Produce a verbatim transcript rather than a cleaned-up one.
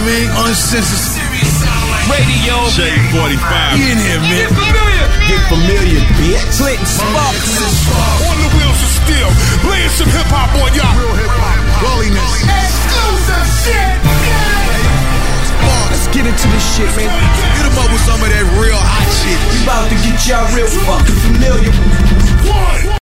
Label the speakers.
Speaker 1: mean? Uncensored
Speaker 2: Radio.
Speaker 3: Shade forty-five.
Speaker 1: We in here, man.
Speaker 2: Get familiar.
Speaker 4: Get familiar, bitch.
Speaker 2: Clinton Sparks.
Speaker 5: On the wheels of steel. Playing some hip hop on y'all.
Speaker 1: Real hip hop. Gulliness.
Speaker 5: Exclusive shit.
Speaker 4: Let's get into this shit, man.
Speaker 1: Hit them up with some of that real hot shit.
Speaker 4: We about to get y'all real fucking familiar.
Speaker 5: One.